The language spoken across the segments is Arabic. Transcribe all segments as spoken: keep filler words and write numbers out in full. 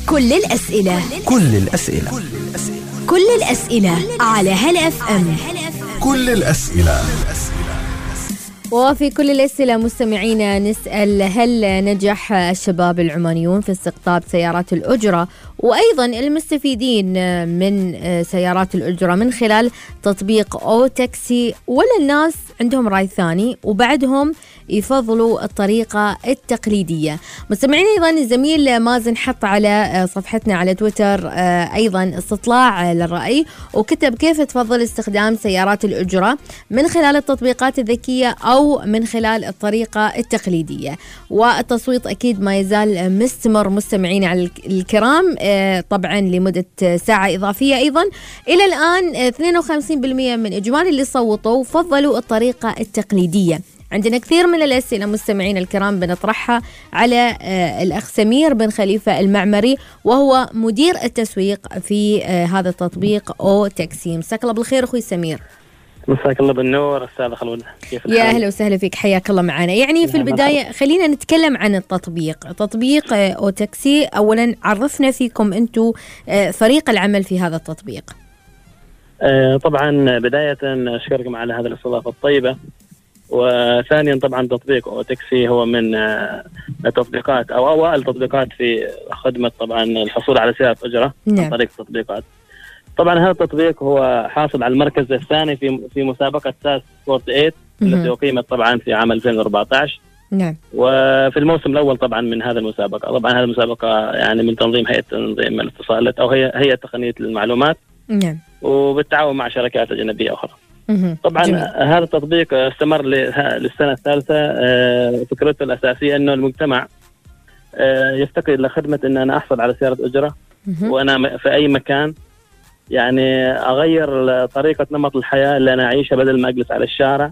كل الأسئلة كل الأسئلة كل الأسئلة على هلا اف ام. كل الأسئلة. وفي كل الأسئلة مستمعينا نسأل: هل نجح الشباب العمانيون في استقطاب سيارات الأجرة وأيضا المستفيدين من سيارات الأجرة من خلال تطبيق أو تاكسي، ولا الناس عندهم رأي ثاني وبعدهم يفضلوا الطريقة التقليدية؟ مستمعينا أيضا الزميل مازن حط على صفحتنا على تويتر أيضا استطلاع للرأي وكتب: كيف تفضل استخدام سيارات الأجرة من خلال التطبيقات الذكية أو من خلال الطريقة التقليدية؟ والتصويت أكيد ما يزال مستمر مستمعين على الكرام، طبعا لمدة ساعة إضافية. أيضا إلى الآن اثنين وخمسين بالمئة من إجمالي اللي صوتوا فضلوا الطريقة التقليدية. عندنا كثير من الأسئلة مستمعين الكرام بنطرحها على الأخ سمير بن خليفة المعمري، وهو مدير التسويق في هذا التطبيق أو تاكسي. مساك الله بالخير أخوي سمير. مساك الله بالنور أستاذ خلود، كيف الحال؟ يا أهلا وسهلا فيك، حياك الله معنا. يعني في البداية خلينا نتكلم عن التطبيق تطبيق أو تاكسي. أولا عرفنا فيكم أنتم فريق العمل في هذا التطبيق. طبعا بداية أشكركم على هذه الاستضافة الطيبة، وثانيا طبعا تطبيق أو تاكسي هو من التطبيقات أو أوائل التطبيقات في خدمة طبعا الحصول على سيارة أجرة عن طريق التطبيقات. طبعا هذا التطبيق هو حاصل على المركز الثاني في في مسابقة ساس ثمانية وأربعين التي أقيمت طبعا في عام ألفين وأربعة عشر. نعم. وفي الموسم الأول طبعا من هذا المسابقة. طبعا هذه المسابقة يعني من تنظيم هيئة تنظيم الاتصالات أو هي هيئة تقنية المعلومات. نعم. وبالتعاون مع شركات أجنبية أخرى. طبعا جميل. هذا التطبيق استمر للسنة الثالثة. فكرته الأساسية أنه المجتمع يفتقر إلى خدمة أن أنا أحصل على سيارة أجرة وأنا في أي مكان، يعني أغير طريقة نمط الحياة اللي أنا أعيشها بدل ما أجلس على الشارع.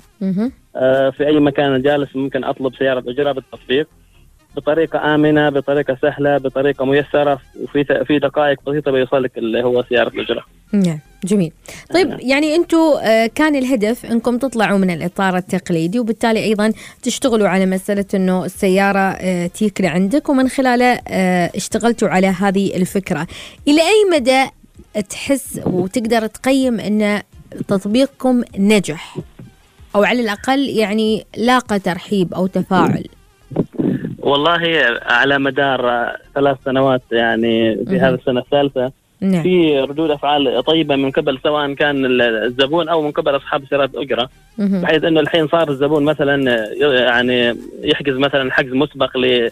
في أي مكان جالس ممكن أطلب سيارة أجرة بالتطبيق بطريقة آمنة، بطريقة سهلة، بطريقة ميسرة، وفي في دقائق بسيطة بيوصلك اللي هو سيارة الأجرة. نعم جميل. طيب آه. يعني أنتم كان الهدف أنكم تطلعوا من الإطار التقليدي، وبالتالي أيضا تشتغلوا على مسألة أنه السيارة تيك لعندك، ومن خلاله اشتغلتوا على هذه الفكرة. إلى أي مدى تحس وتقدر تقيم أن تطبيقكم نجح، أو على الأقل يعني لاقى ترحيب أو تفاعل؟ والله على مدار ثلاث سنوات يعني في هذه السنة الثالثة نعم. في ردود أفعال طيبة من قبل سواء كان الزبون أو من قبل أصحاب سيارات أجرة، بحيث أنه الحين صار الزبون مثلا يعني يحجز مثلا حجز مسبق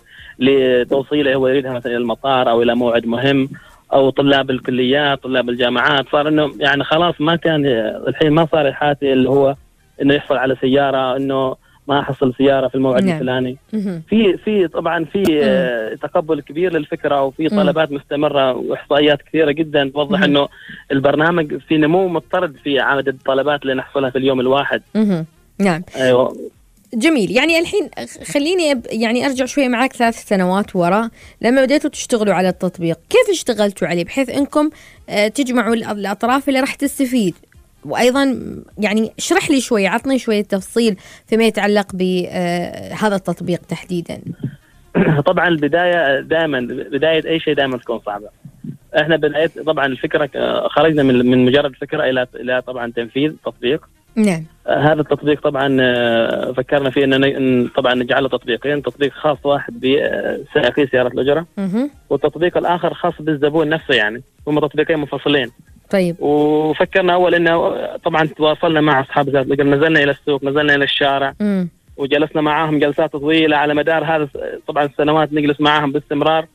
لتوصيله هو يريدها مثلا إلى المطار أو إلى موعد مهم، أو طلاب الكليات طلاب الجامعات. صار إنه يعني خلاص ما كان الحين ما صار حاتي اللي هو إنه يحصل على سيارة إنه ما حصل سيارة في الموعد نعم. الفلاني. في في طبعا في آه تقبل كبير للفكرة، وفي طلبات مستمرة وإحصائيات كثيرة جدا توضح مم. إنه البرنامج في نمو مضطرد في عدد الطلبات اللي نحصلها في اليوم الواحد. مم. نعم. أيوة. جميل. يعني الحين خليني يعني أرجع شوية معاك ثلاث سنوات وراء لما بديتوا تشتغلوا على التطبيق. كيف اشتغلتوا عليه بحيث أنكم تجمعوا الأطراف اللي راح تستفيد؟ وأيضا يعني اشرح لي شوية، عطني شوية تفصيل فيما يتعلق بهذا التطبيق تحديدا. طبعا البداية دائما بداية أي شيء دائما تكون صعبة. احنا بداية طبعا الفكرة خرجنا من من مجرد فكرة إلى إلى طبعا تنفيذ تطبيق. نعم. هذا التطبيق طبعا فكرنا فيه أن طبعا نجعله تطبيقين، تطبيق خاص واحد بسائقي سيارة الأجرة، والتطبيق الآخر خاص بالزبون نفسه، يعني هم تطبيقين منفصلين. طيب. وفكرنا أول إنه طبعا تواصلنا مع أصحاب سيارة الأجرة، نزلنا إلى السوق، نزلنا إلى الشارع، م. وجلسنا معاهم جلسات طويلة على مدار هذا طبعا السنوات، نجلس معاهم باستمرار.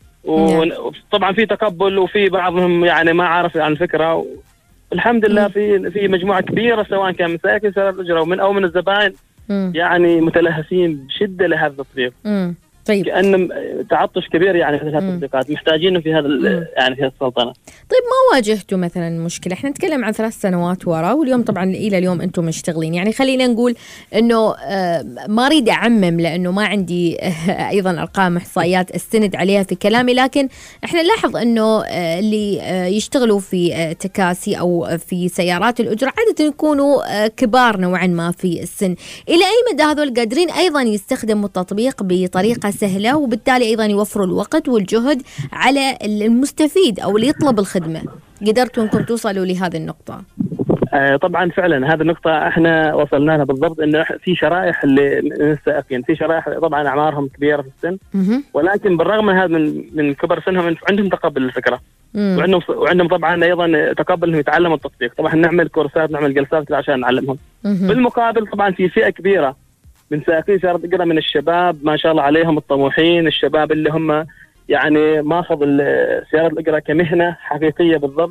وطبعا في تقبل، وفي بعضهم يعني ما عارف عن الفكرة. الحمد لله في في مجموعة كبيرة سواء كان من سائقي سيارات الأجرة ومن أو من الزبائن يعني متلهفين بشدة لهذا التطبيق. طيب. كأن تعطش كبير يعني في هذه التطبيقات، محتاجينه في هذا يعني في السلطنة. طيب ما واجهتوا مثلا مشكلة؟ احنا نتكلم عن ثلاث سنوات وراء، واليوم طبعا إلى اليوم أنتم مشتغلين. يعني خلينا نقول إنه ما أريد أعمم لأنه ما عندي أيضا أرقام إحصائيات أستند عليها في كلامي، لكن احنا نلاحظ إنه اللي يشتغلوا في تكاسي أو في سيارات الأجرة عادة يكونوا كبار نوعا ما في السن. إلى أي مدى هذول قادرين أيضا يستخدموا التطبيق بطريقة سهلة، وبالتالي أيضا يوفروا الوقت والجهد على المستفيد أو اللي يطلب الخدمة. قدرتوا أنكم توصلوا لهذه النقطة؟ آه طبعا فعلا هذه النقطة احنا وصلنا لها بالضبط، انه في شرائح اللي من السائقين، في شرائح طبعا اعمارهم كبيرة في السن، ولكن بالرغم من هذا من, من كبر سنهم عندهم تقبل الفكرة، وعندهم وعندهم طبعا ايضا تقبل انهم يتعلموا التطبيق. طبعا نعمل كورسات، نعمل جلسات عشان نعلمهم. بالمقابل طبعا في فئة كبيرة من سائقين سيارة الأجرة من الشباب ما شاء الله عليهم الطموحين، الشباب اللي هم يعني ماخذ سيارة الأجرة كمهنة حقيقية بالضبط،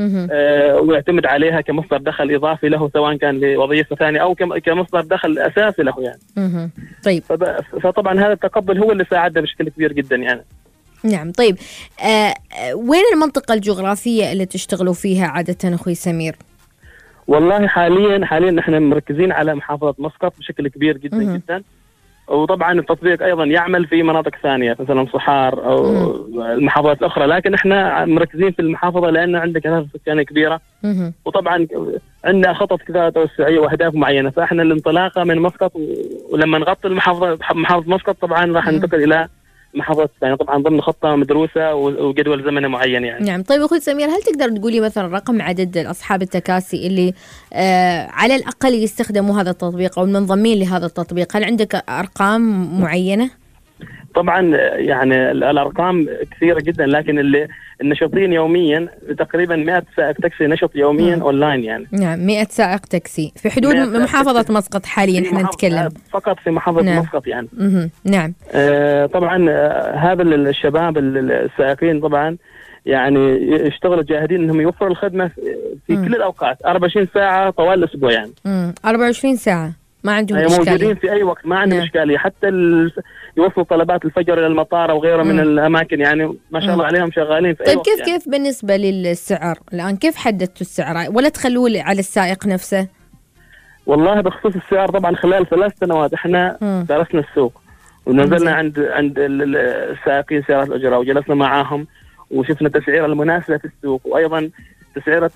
آه ويعتمد عليها كمصدر دخل إضافي له، سواء كان لوظيفة ثانية أو كمصدر دخل أساسي له يعني. مه. طيب. فطبعا هذا التقبل هو اللي ساعدنا بشكل كبير جدا يعني. نعم. طيب آه وين المنطقة الجغرافية اللي تشتغلوا فيها عادة أخوي سمير؟ والله حاليا حاليا نحن مركزين على محافظة مسقط بشكل كبير جدا مه. جدا، وطبعا التطبيق ايضا يعمل في مناطق ثانيه مثلا صحار او مم. المحافظات الاخرى، لكن احنا مركزين في المحافظه لان عندنا كثافه سكانيه كبيره، مم. وطبعا عندنا خطط كذا توسعيه واهداف معينه، فاحنا الانطلاقه من مسقط، ولما نغطي المحافظه محافظه مسقط طبعا راح ننتقل الى محافظات ثانيه، طبعا ضمن خطه مدروسه وجدول زمني معين يعني. نعم. طيب اخوي سمير، هل تقدر تقولي مثلا رقم عدد اصحاب التكاسي اللي آه على الاقل يستخدموا هذا التطبيق او المنضمين لهذا التطبيق؟ هل عندك ارقام معينه؟ طبعا يعني الارقام كثيره جدا، لكن اللي النشطين يوميا تقريبا مئة سائق تاكسي نشط يوميا اونلاين يعني. نعم، مئة سائق تاكسي في حدود محافظه مسقط حاليا احنا نتكلم فقط في محافظه نعم. مسقط يعني. مه. نعم. آه طبعا آه هذا الشباب السائقين طبعا يعني يشتغلوا جاهدين انهم يوفروا الخدمه في مم. كل الاوقات أربعة وعشرين ساعه طوال الاسبوع يعني. امم أربعة وعشرين ساعه ما عندهم اشكاليه، موجودين في اي وقت ما عندهم اشكاليه، حتى يوصلوا طلبات الفجر الى المطار او غيره من الاماكن يعني، ما شاء الله عليهم شغالين في طيب اي وقت. كيف يعني. كيف بالنسبه للسعر الان، كيف حددتوا السعر ولا تخلوه على السائق نفسه؟ والله بخصوص السعر طبعا خلال ثلاث سنوات احنا درسنا السوق ونزلنا عند عند السائقين سيارات الاجره وجلسنا معاهم وشفنا التسعيره المناسبه في السوق، وايضا تسعيره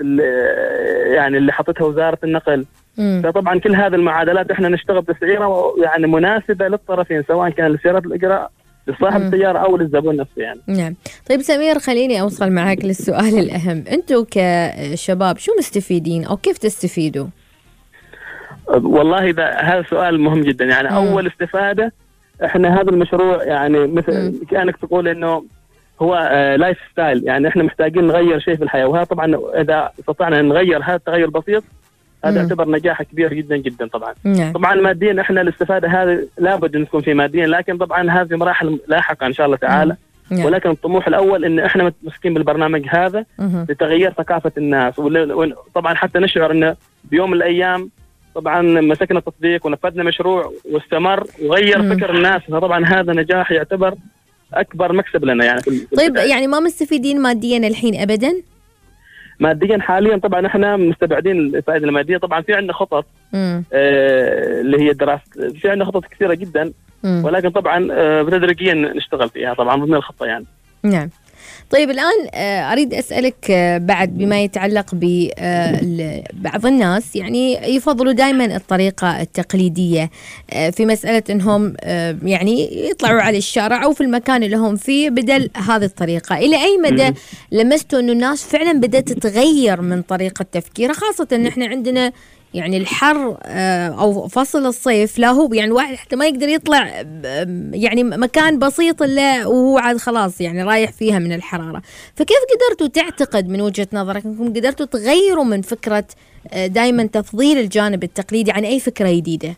يعني اللي حطتها وزاره النقل. مم. فطبعا كل هذه المعادلات احنا نشتغل بتسعيره يعني مناسبه للطرفين، سواء كان لسيارات الاجراء لصاحب السياره او للزبون نفسه يعني. نعم. طيب سمير، خليني اوصل معك للسؤال الاهم، انتم كشباب شو مستفيدين او كيف تستفيدوا؟ والله هذا سؤال مهم جدا يعني. مم. اول استفاده احنا هذا المشروع يعني مثل كانك تقول انه هو لايف ستايل، يعني احنا محتاجين نغير شيء في الحياه، وهذا طبعا اذا استطعنا نغير هذا التغير البسيط هذا يعتبر نجاح كبير جدا جدا طبعا. مم. طبعا ماديا احنا الاستفاده هذه لابد ان تكون في ماديا، لكن طبعا هذه مراحل لاحقه ان شاء الله تعالى. مم. ولكن الطموح الاول ان احنا متمسكين بالبرنامج هذا مم. لتغيير ثقافه الناس، وطبعا حتى نشعر انه بيوم من الايام طبعا مسكنا التطبيق ونفذنا مشروع واستمر وغير مم. فكر الناس، فطبعا هذا نجاح يعتبر اكبر مكسب لنا يعني. في طيب يعني ما مستفيدين ماديا الحين ابدا؟ ماديا حاليا طبعا احنا مستبعدين الفائده الماديه، طبعا في عندنا خطط آه اللي هي دراسه، في عندنا خطط كثيره جدا مم. ولكن طبعا آه تدريجيا نشتغل فيها طبعا ضمن الخطه يعني. نعم. طيب الآن أريد أسألك بعد بما يتعلق ببعض الناس يعني يفضلوا دائما الطريقة التقليدية في مسألة أنهم يعني يطلعوا على الشارع أو في المكان اللي هم فيه بدل هذه الطريقة. إلى أي مدى لمستوا أنه الناس فعلا بدأت تتغير من طريقة تفكيرها، خاصة أن احنا عندنا يعني الحر أو فصل الصيف لا هو يعني الواحد حتى ما يقدر يطلع يعني مكان بسيط إلا وهو عاد خلاص يعني رايح فيها من الحرارة. فكيف قدرتوا تعتقد من وجهة نظرك أنكم قدرتوا تغيروا من فكرة دائما تفضيل الجانب التقليدي عن أي فكرة جديدة؟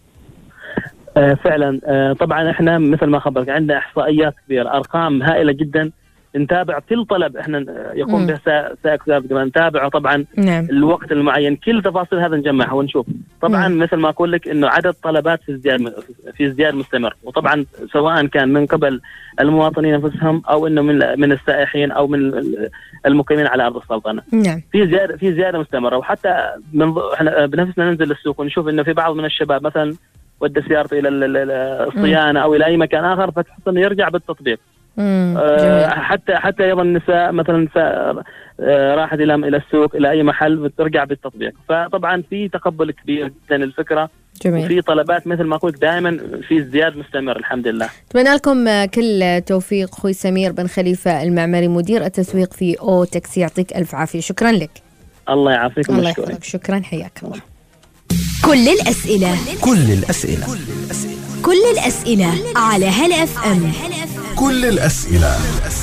فعلا طبعا احنا مثل ما خبرك عندنا إحصائيات كبيرة، أرقام هائلة جدا، نتابع كل طلب احنا يقوم به سائق سابق، نتابعه طبعا. نعم. الوقت المعين كل تفاصيل هذا نجمعها ونشوف طبعا. مم. مثل ما اقول لك انه عدد طلبات في ازدياد في ازدياد مستمر، وطبعا سواء كان من قبل المواطنين انفسهم او انه من من السائحين او من المقيمين على ارض السلطنه. نعم. في زياده في زياده مستمره، وحتى من احنا بنفسنا ننزل السوق ونشوف انه في بعض من الشباب مثلا ودى سيارته الى الصيانه او الى اي مكان اخر فتحس انه يرجع بالتطبيق. آه حتى حتى ايضا النساء مثلا نساء آه راحت الى الى السوق الى اي محل بترجع بالتطبيق. فطبعا في تقبل كبير جدا للفكره. جميل. وفي طلبات مثل ما قلت دائما في ازدياد مستمر الحمد لله. اتمنى لكم كل توفيق اخوي سمير بن خليفه المعمري مدير التسويق في او تاكسي، يعطيك الف عافيه. شكرا لك. الله يعافيك. الله يحفظك. شكرا، حياك الله. كل الأسئلة كل الأسئلة كل الأسئلة على هلا اف ام. كل الأسئلة